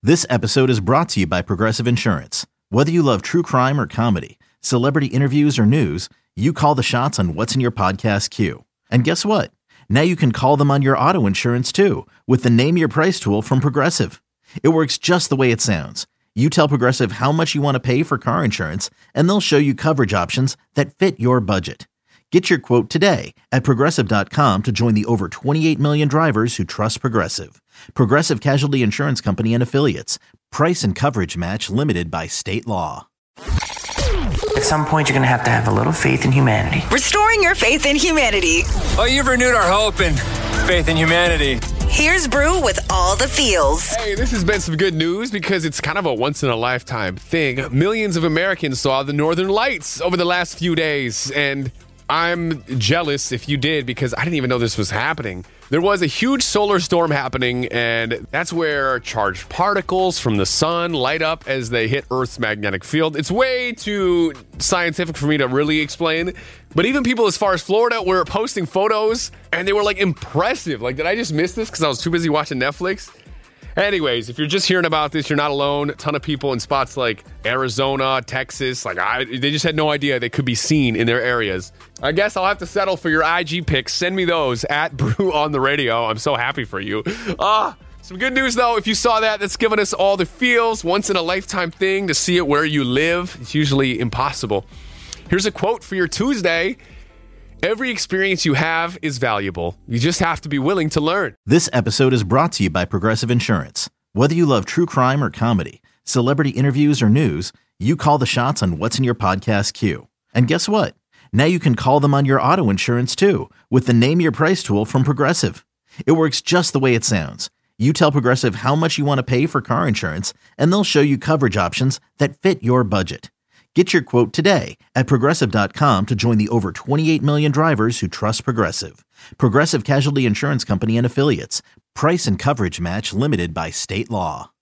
This episode is brought to you by Progressive Insurance. Whether you love true crime or comedy, celebrity interviews or news, you call the shots on what's in your podcast queue. And guess what? Now you can call them on your auto insurance too with the Name Your Price tool from Progressive. It works just the way it sounds. You tell Progressive how much you want to pay for car insurance, and they'll show you coverage options that fit your budget. Get your quote today at Progressive.com to join the over 28 million drivers who trust Progressive. Progressive Casualty Insurance Company and Affiliates. Price and coverage match limited by state law. At some point, you're going to have a little faith in humanity. Restoring your faith in humanity. Oh, you've renewed our hope and faith in humanity. Here's Brew with all the feels. Hey, this has been some good news because it's kind of a once-in-a-lifetime thing. Millions of Americans saw the Northern Lights over the last few days, and I'm jealous if you did because I didn't even know this was happening. There was a huge solar storm happening, and that's where charged particles from the sun light up as they hit Earth's magnetic field. It's way too scientific for me to really explain, but even people as far as Florida were posting photos, and they were like impressive. Like, did I just miss this because I was too busy watching Netflix? Anyways, if you're just hearing about this, you're not alone. A ton of people in spots like Arizona, Texas, they just had no idea they could be seen in their areas. I guess I'll have to settle for your IG pics. Send me those at Brew on the Radio. I'm so happy for you. Some good news, though. If you saw that, that's given us all the feels. Once in a lifetime thing to see it where you live. It's usually impossible. Here's a quote for your Tuesday. Every experience you have is valuable. You just have to be willing to learn. This episode is brought to you by Progressive Insurance. Whether you love true crime or comedy, celebrity interviews or news, you call the shots on what's in your podcast queue. And guess what? Now you can call them on your auto insurance too with the Name Your Price tool from Progressive. It works just the way it sounds. You tell Progressive how much you want to pay for car insurance, and they'll show you coverage options that fit your budget. Get your quote today at Progressive.com to join the over 28 million drivers who trust Progressive. Progressive Casualty Insurance Company and Affiliates. Price and coverage match limited by state law.